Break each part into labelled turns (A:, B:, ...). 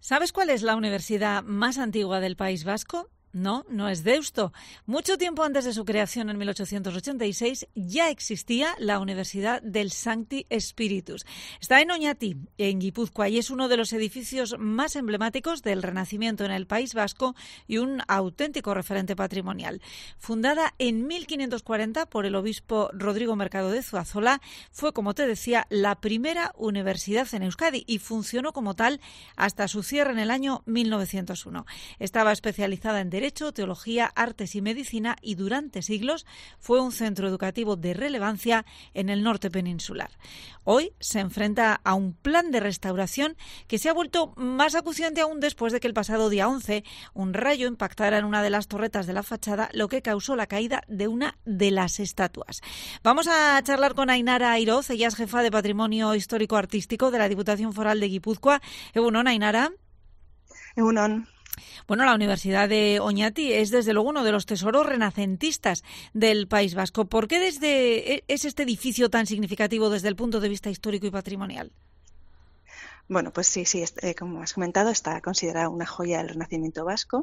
A: ¿Sabes cuál es la universidad más antigua del País Vasco? No, no es Deusto. Mucho tiempo antes de su creación, en 1886, ya existía la Universidad del Sancti Spiritus. Está en Oñati, en Guipúzcoa, y es uno de los edificios más emblemáticos del Renacimiento en el País Vasco y un auténtico referente patrimonial. Fundada en 1540 por el obispo Rodrigo Mercado de Zuazola, fue, como te decía, la primera universidad en Euskadi y funcionó como tal hasta su cierre en el año 1901. Estaba especializada en Derecho, Teología, Artes y Medicina y durante siglos fue un centro educativo de relevancia en el norte peninsular. Hoy se enfrenta a un plan de restauración que se ha vuelto más acuciante aún después de que el pasado día 11 un rayo impactara en una de las torretas de la fachada, lo que causó la caída de una de las estatuas. Vamos a charlar con Ainara Airoz, ella es jefa de Patrimonio Histórico Artístico de la Diputación Foral de Guipúzcoa. Egunon, Ainara.
B: Egunon.
A: Bueno, la Universidad de Oñati es desde luego uno de los tesoros renacentistas del País Vasco. ¿Por qué es este edificio tan significativo desde el punto de vista histórico y patrimonial?
B: Bueno, pues sí, como has comentado, está considerada una joya del Renacimiento vasco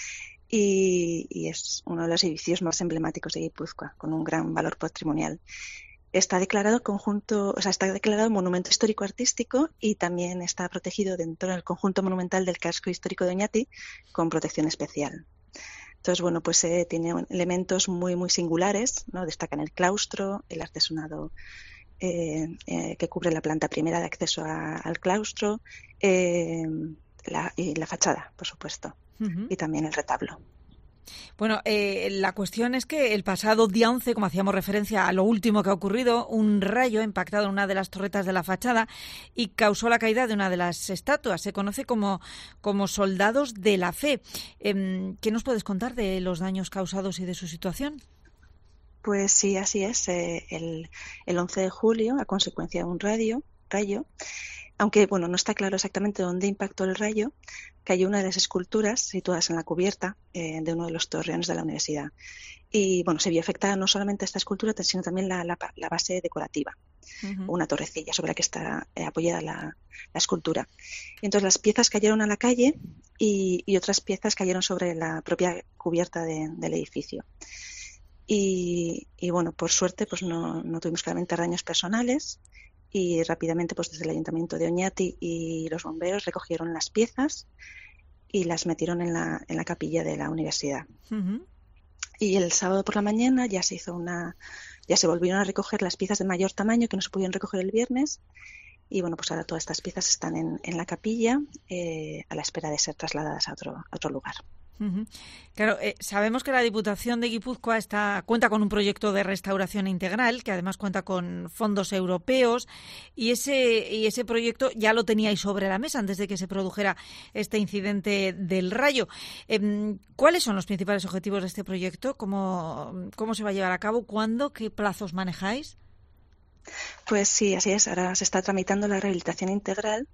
B: y es uno de los edificios más emblemáticos de Guipúzcoa, con un gran valor patrimonial. Está declarado monumento histórico-artístico y también está protegido dentro del conjunto monumental del casco histórico de Oñati con protección especial. Entonces, bueno, pues tiene elementos muy, muy singulares, ¿no? Destacan el claustro, el artesonado que cubre la planta primera de acceso al claustro y la fachada, por supuesto, y también el retablo.
A: Bueno, la cuestión es que el pasado día 11, como hacíamos referencia a lo último que ha ocurrido, un rayo ha impactado en una de las torretas de la fachada y causó la caída de una de las estatuas. Se conoce como soldados de la fe. ¿Qué nos puedes contar de los daños causados y de su situación?
B: Pues sí, así es. El 11 de julio, a consecuencia de un rayo, aunque bueno, no está claro exactamente dónde impactó el rayo, cayó una de las esculturas situadas en la cubierta de uno de los torreones de la universidad. Y bueno, se vio afectada no solamente esta escultura, sino también la base decorativa, una torrecilla sobre la que está apoyada la escultura. Y entonces las piezas cayeron a la calle y otras piezas cayeron sobre la propia cubierta del edificio. Y bueno, por suerte pues no tuvimos que lamentar daños personales. Y rápidamente, pues desde el Ayuntamiento de Oñati y los bomberos recogieron las piezas y las metieron en la capilla de la universidad. Y el sábado por la mañana ya se volvieron a recoger las piezas de mayor tamaño que no se pudieron recoger el viernes. Y bueno, pues ahora todas estas piezas están en la capilla a la espera de ser trasladadas a otro lugar.
A: Claro, sabemos que la Diputación de Guipúzcoa cuenta con un proyecto de restauración integral que además cuenta con fondos europeos y ese proyecto ya lo teníais sobre la mesa antes de que se produjera este incidente del rayo. ¿Cuáles son los principales objetivos de este proyecto? ¿Cómo se va a llevar a cabo? ¿Cuándo? ¿Qué plazos manejáis?
B: Pues sí, así es. Ahora se está tramitando la rehabilitación integral.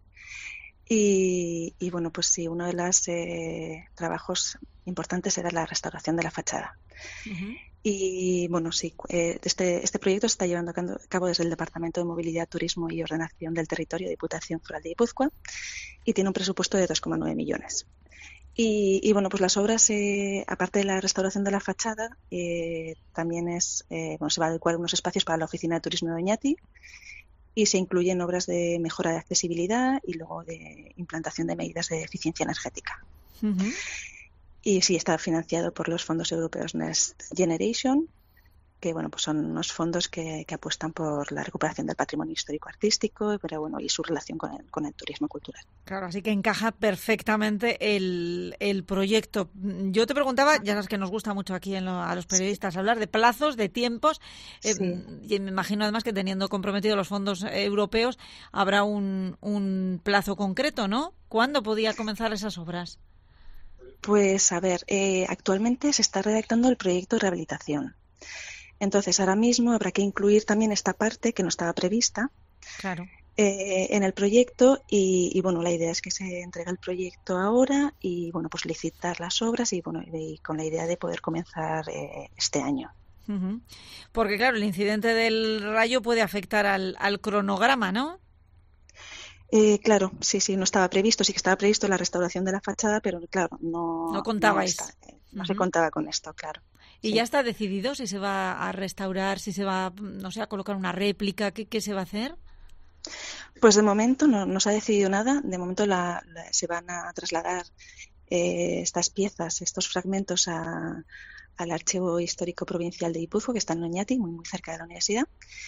B: Y bueno, pues sí, uno de los trabajos importantes era la restauración de la fachada. Y bueno, sí, este proyecto se está llevando a cabo desde el Departamento de Movilidad, Turismo y Ordenación del Territorio, Diputación Foral de Guipúzcoa, y tiene un presupuesto de 2,9 millones. Y bueno, pues las obras, aparte de la restauración de la fachada, también se va a adecuar unos espacios para la Oficina de Turismo de Oñati, y se incluyen obras de mejora de accesibilidad y luego de implantación de medidas de eficiencia energética. Y sí, está financiado por los fondos europeos Next Generation, que bueno, pues son unos fondos que apuestan por la recuperación del patrimonio histórico-artístico, pero bueno, y su relación con el turismo cultural.
A: Claro, así que encaja perfectamente el proyecto. Yo te preguntaba, ya sabes que nos gusta mucho aquí a los periodistas hablar de plazos, de tiempos, y me imagino además que teniendo comprometidos los fondos europeos habrá un plazo concreto, ¿no? ¿Cuándo podía comenzar esas obras?
B: Pues a ver, actualmente se está redactando el proyecto de rehabilitación. Entonces, ahora mismo habrá que incluir también esta parte que no estaba prevista en el proyecto y bueno, la idea es que se entregue el proyecto ahora y bueno, pues licitar las obras y bueno, y con la idea de poder comenzar este año.
A: Porque claro, el incidente del rayo puede afectar al cronograma, ¿no?
B: Claro, sí, no estaba previsto, sí que estaba previsto la restauración de la fachada, pero claro,
A: No contabais.
B: no se contaba con esto, claro.
A: ¿Y ya está decidido si se va a restaurar, si se va, no sé, a colocar una réplica? ¿Qué se va a hacer?
B: Pues de momento no se ha decidido nada. De momento se van a trasladar estas piezas, estos fragmentos al Archivo Histórico Provincial de Guipúzcoa, que está en Oñati, muy cerca de la universidad.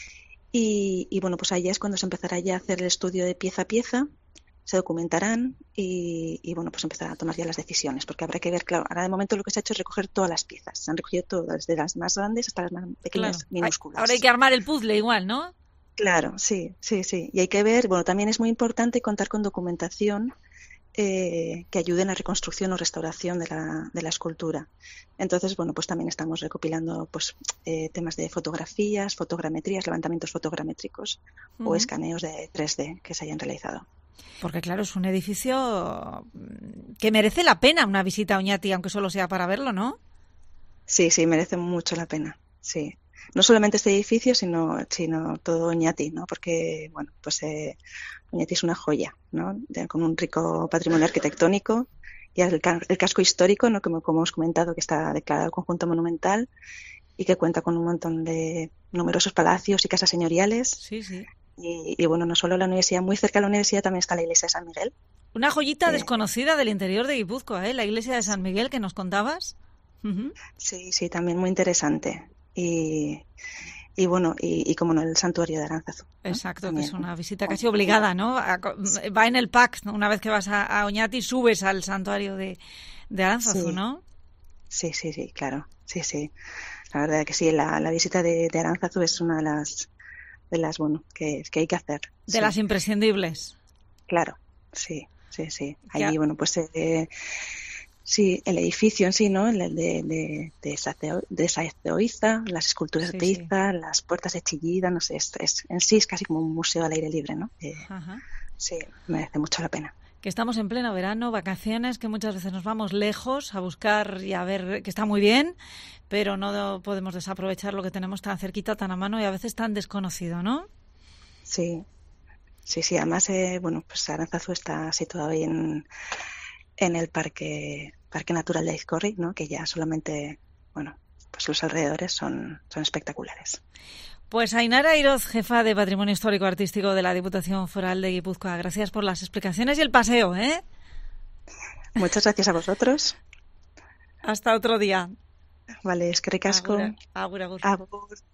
B: Y bueno, pues ahí es cuando se empezará ya a hacer el estudio de pieza a pieza, se documentarán y bueno, pues empezarán a tomar ya las decisiones, porque habrá que ver, claro, ahora de momento lo que se ha hecho es recoger todas las piezas, se han recogido todas, desde las más grandes hasta las más pequeñas,
A: Claro.
B: minúsculas.
A: Ahora hay que armar el puzzle igual, ¿no?
B: Claro, sí. Y hay que ver, bueno, también es muy importante contar con documentación que ayuden a la reconstrucción o restauración de la escultura. Entonces, bueno, pues también estamos recopilando pues temas de fotografías, fotogrametrías, levantamientos fotogramétricos o escaneos de 3D que se hayan realizado.
A: Porque claro, es un edificio que merece la pena una visita a Oñati, aunque solo sea para verlo, ¿no?
B: Sí, merece mucho la pena, sí. No solamente este edificio, sino todo Oñati, ¿no? Porque, bueno, pues Oñati es una joya, ¿no? Con un rico patrimonio arquitectónico y el casco histórico, ¿no? Como hemos comentado, que está declarado conjunto monumental y que cuenta con un montón de numerosos palacios y casas señoriales.
A: Sí.
B: Y bueno, no solo la universidad, muy cerca de la universidad también está la iglesia de San Miguel.
A: Una joyita desconocida del interior de Guipúzcoa, ¿eh? La iglesia de San Miguel que nos contabas.
B: Sí, también muy interesante. Y bueno, y como no, el santuario de Aránzazu, ¿no?
A: Exacto,
B: También.
A: que es una visita casi obligada, ¿no? Va en el pack, ¿no? Una vez que vas a Oñati subes al santuario de Aránzazu, ¿no?
B: Sí, claro. Sí. La verdad que sí, la visita de Aránzazu es una de las bueno, que hay que hacer.
A: De las imprescindibles.
B: Claro, sí. Allí, bueno, pues sí, el edificio en sí, ¿no? El de Saezoiza, las esculturas de Teiza, las puertas de Chillida, no sé, en sí es casi como un museo al aire libre, ¿no? Sí, merece mucho la pena.
A: Que estamos en pleno verano, vacaciones, que muchas veces nos vamos lejos a buscar y a ver, que está muy bien, pero no podemos desaprovechar lo que tenemos tan cerquita, tan a mano y a veces tan desconocido, ¿no?
B: Sí. Además, bueno, pues Aránzazu está situado ahí en el Parque Natural de Aizkorri, ¿no? Que ya solamente, bueno, pues los alrededores son espectaculares.
A: Pues Ainara Iroz, jefa de Patrimonio Histórico Artístico de la Diputación Foral de Guipúzcoa, gracias por las explicaciones y el paseo, ¿eh?
B: Muchas gracias a vosotros.
A: Hasta otro día.
B: Vale, eskerrik asko.
A: Agur.
B: Agur.